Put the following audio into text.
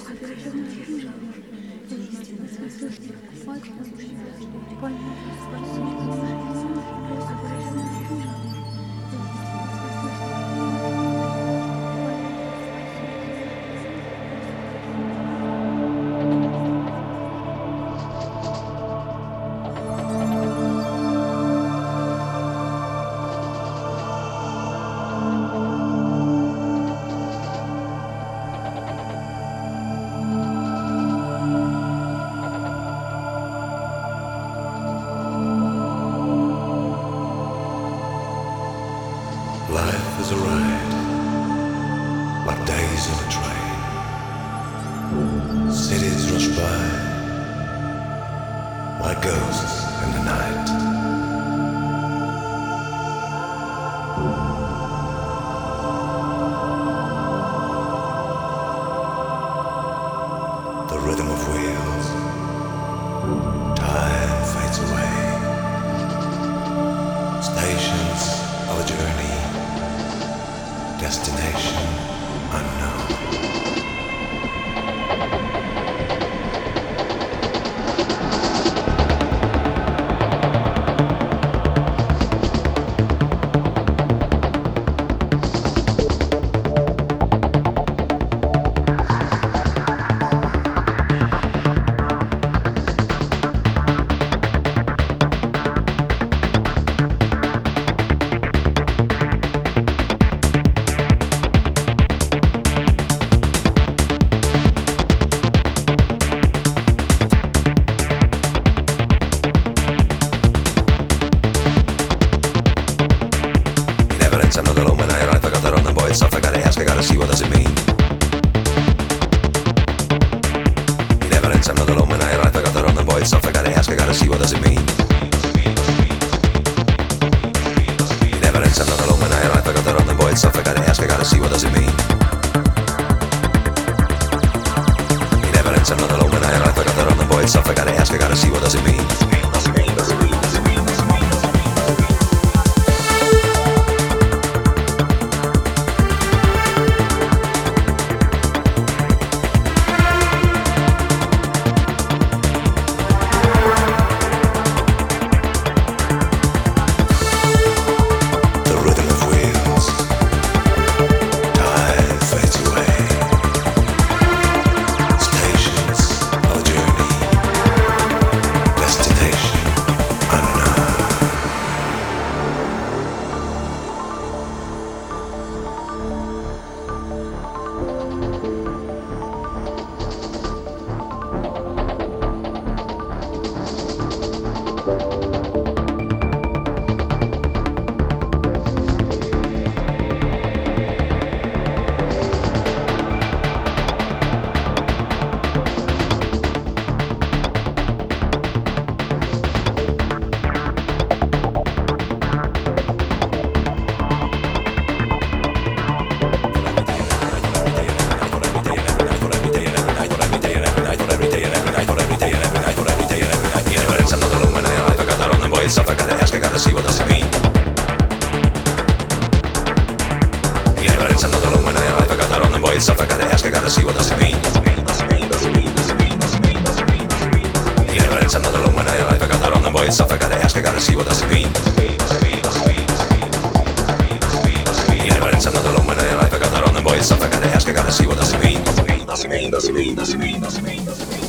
Life is a ride, like days on a train. Cities rush by, like ghosts in the night. The rhythm of wheels, time fades away. Stations of a journey, destination unknown. Another low man, I forgot that on the boy stuff. I gotta ask, I gotta see what does it mean. He never ends another low man, I forgot that on the boy stuff. I gotta ask, I gotta see what does it mean. He never ends another low man, I forgot that on the boy stuff. I gotta ask, I gotta see what does it mean. He never ends another low man, I forgot that on the boy stuff. I gotta ask, I gotta see what does it mean. Stuff I gotta ask, I gotta see what does it mean. Yeah, but it's another long one. I forgot that on the boy stuff I gotta ask, I gotta see what does it mean. Yeah, but it's another long one. I forgot that on the boy stuff I gotta ask, I gotta see what does it mean. Yeah, but it's another long one. I forgot that on the boy stuff I gotta ask, I gotta see what does it mean.